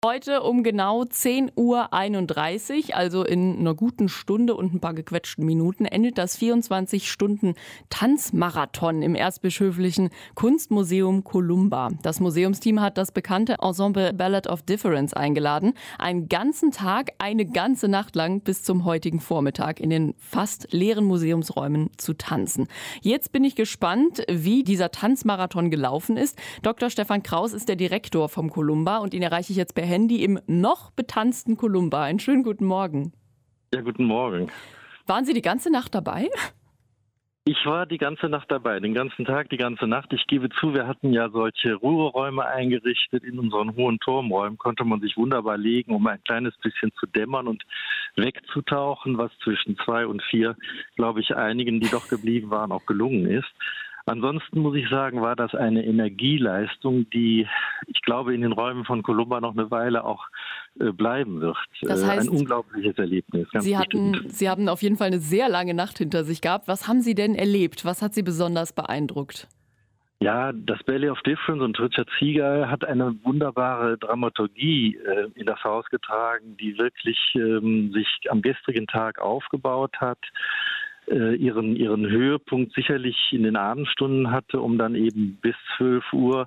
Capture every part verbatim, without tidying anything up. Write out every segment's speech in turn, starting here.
Heute um genau zehn Uhr einunddreißig, also in einer guten Stunde und ein paar gequetschten Minuten, endet das vierundzwanzig-Stunden-Tanzmarathon im Erzbischöflichen Kunstmuseum Columba. Das Museumsteam hat das bekannte Ensemble Ballad of Difference eingeladen, einen ganzen Tag, eine ganze Nacht lang bis zum heutigen Vormittag in den fast leeren Museumsräumen zu tanzen. Jetzt bin ich gespannt, wie dieser Tanzmarathon gelaufen ist. Doktor Stefan Kraus ist der Direktor vom Columba und ihn erreiche ich jetzt per Handy im noch betanzten Columba. Einen schönen guten Morgen. Ja, guten Morgen. Waren Sie die ganze Nacht dabei? Ich war die ganze Nacht dabei, den ganzen Tag, die ganze Nacht. Ich gebe zu, wir hatten ja solche Ruheräume eingerichtet. In unseren hohen Turmräumen konnte man sich wunderbar legen, um ein kleines bisschen zu dämmern und wegzutauchen, was zwischen zwei und vier, glaube ich, einigen, die doch geblieben waren, auch gelungen ist. Ansonsten muss ich sagen, war das eine Energieleistung, die, ich glaube, in den Räumen von Columba noch eine Weile auch äh, bleiben wird. Das heißt, ein unglaubliches Erlebnis. Ganz Sie hatten, Sie haben auf jeden Fall eine sehr lange Nacht hinter sich gehabt. Was haben Sie denn erlebt? Was hat Sie besonders beeindruckt? Ja, das Ballad of Difference und Richard Seagull hat eine wunderbare Dramaturgie äh, in das Haus getragen, die wirklich ähm, sich am gestrigen Tag aufgebaut hat. Ihren, ihren Höhepunkt sicherlich in den Abendstunden hatte, um dann eben bis zwölf Uhr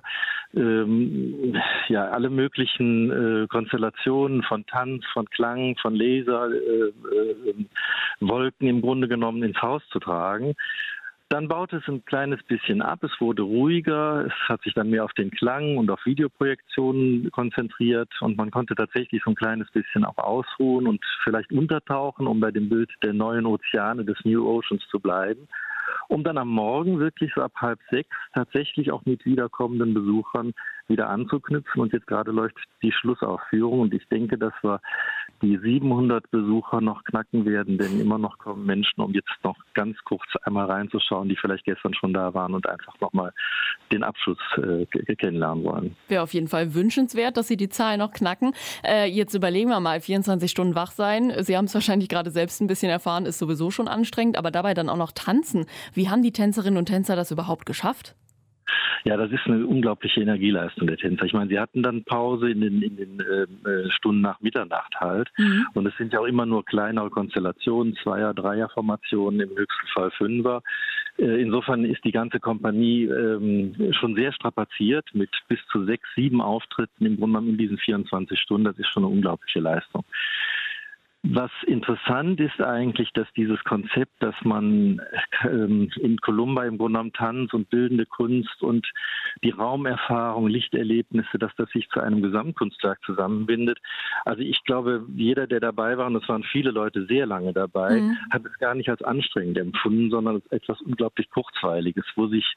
ähm, ja, alle möglichen äh, Konstellationen von Tanz, von Klang, von Laser, äh, äh, Wolken im Grunde genommen ins Haus zu tragen. Dann baute es ein kleines bisschen ab, es wurde ruhiger, es hat sich dann mehr auf den Klang und auf Videoprojektionen konzentriert und man konnte tatsächlich so ein kleines bisschen auch ausruhen und vielleicht untertauchen, um bei dem Bild der neuen Ozeane, des New Oceans zu bleiben, um dann am Morgen wirklich so ab halb sechs tatsächlich auch mit wiederkommenden Besuchern wieder anzuknüpfen. Und jetzt gerade läuft die Schlussaufführung und ich denke, dass wir die siebenhundert Besucher noch knacken werden, denn immer noch kommen Menschen, um jetzt noch ganz kurz einmal reinzuschauen, die vielleicht gestern schon da waren und einfach nochmal den Abschluss äh, kennenlernen wollen. Wäre auf jeden Fall wünschenswert, dass Sie die Zahl noch knacken. Äh, jetzt überlegen wir mal, vierundzwanzig Stunden wach sein. Sie haben es wahrscheinlich gerade selbst ein bisschen erfahren, ist sowieso schon anstrengend, aber dabei dann auch noch tanzen. Wie haben die Tänzerinnen und Tänzer das überhaupt geschafft? Ja, das ist eine unglaubliche Energieleistung der Tänzer. Ich meine, sie hatten dann Pause in den, in den äh, Stunden nach Mitternacht halt. Mhm. Und es sind ja auch immer nur kleinere Konstellationen, Zweier-, Dreier-Formationen, im höchsten Fall Fünfer. Äh, insofern ist die ganze Kompanie ähm, schon sehr strapaziert mit bis zu sechs, sieben Auftritten im Grunde genommen in diesen vierundzwanzig Stunden. Das ist schon eine unglaubliche Leistung. Was interessant ist eigentlich, dass dieses Konzept, dass man ähm, in Columba im Grunde genommen Tanz und bildende Kunst und die Raumerfahrung, Lichterlebnisse, dass das sich zu einem Gesamtkunstwerk zusammenbindet. Also ich glaube, jeder, der dabei war, und es waren viele Leute sehr lange dabei, mhm. hat es gar nicht als anstrengend empfunden, sondern als etwas unglaublich Kurzweiliges, wo sich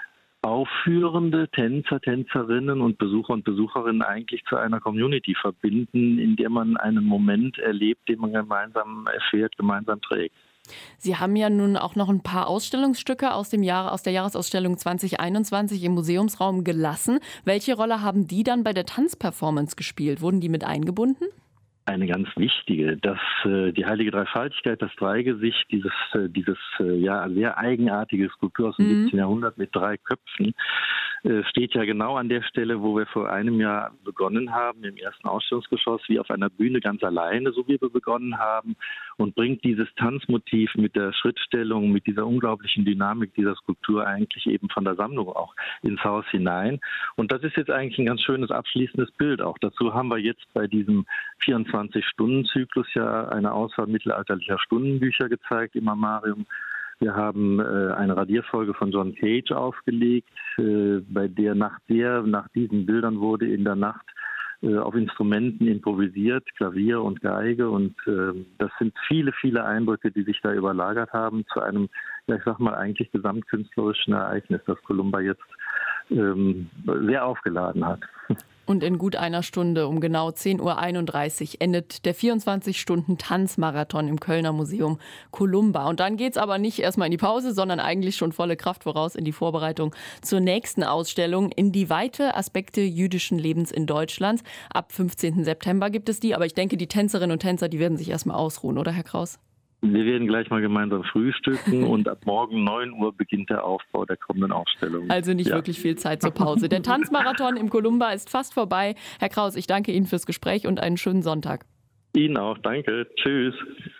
aufführende Tänzer, Tänzerinnen und Besucher und Besucherinnen eigentlich zu einer Community verbinden, in der man einen Moment erlebt, den man gemeinsam erfährt, gemeinsam trägt. Sie haben ja nun auch noch ein paar Ausstellungsstücke aus dem Jahr, aus der Jahresausstellung zwanzig einundzwanzig im Museumsraum gelassen. Welche Rolle haben die dann bei der Tanzperformance gespielt? Wurden die mit eingebunden? Eine ganz wichtige, dass äh, die heilige Dreifaltigkeit, das Dreigesicht, dieses, äh, dieses äh, ja sehr eigenartige Skulptur aus dem mhm. siebzehnten Jahrhundert mit drei Köpfen, äh, steht ja genau an der Stelle, wo wir vor einem Jahr begonnen haben, im ersten Ausstellungsgeschoss, wie auf einer Bühne ganz alleine, so wie wir begonnen haben, und bringt dieses Tanzmotiv mit der Schrittstellung, mit dieser unglaublichen Dynamik dieser Skulptur eigentlich eben von der Sammlung auch ins Haus hinein. Und das ist jetzt eigentlich ein ganz schönes abschließendes Bild auch. Dazu haben wir jetzt bei diesem vierundzwanzig-Stunden-Zyklus ja eine Auswahl mittelalterlicher Stundenbücher gezeigt im Amarium. Wir haben äh, eine Radierfolge von John Cage aufgelegt, äh, bei der nach der, nach diesen Bildern wurde in der Nacht äh, auf Instrumenten improvisiert, Klavier und Geige. Und äh, das sind viele, viele Eindrücke, die sich da überlagert haben zu einem, ja, ich sag mal, eigentlich gesamtkünstlerischen Ereignis, das Columba jetzt ähm, sehr aufgeladen hat. Und in gut einer Stunde um genau zehn Uhr einunddreißig endet der vierundzwanzig-Stunden-Tanzmarathon im Kölner Museum Columba. Und dann geht's aber nicht erstmal in die Pause, sondern eigentlich schon volle Kraft voraus in die Vorbereitung zur nächsten Ausstellung in die Weite Aspekte jüdischen Lebens in Deutschland. Ab fünfzehnten September gibt es die, aber ich denke, die Tänzerinnen und Tänzer, die werden sich erstmal ausruhen, oder Herr Kraus? Wir werden gleich mal gemeinsam frühstücken und ab morgen neun Uhr beginnt der Aufbau der kommenden Ausstellung. Also nicht ja. wirklich viel Zeit zur Pause. Der Tanzmarathon im Columba ist fast vorbei. Herr Kraus, ich danke Ihnen fürs Gespräch und einen schönen Sonntag. Ihnen auch, danke. Tschüss.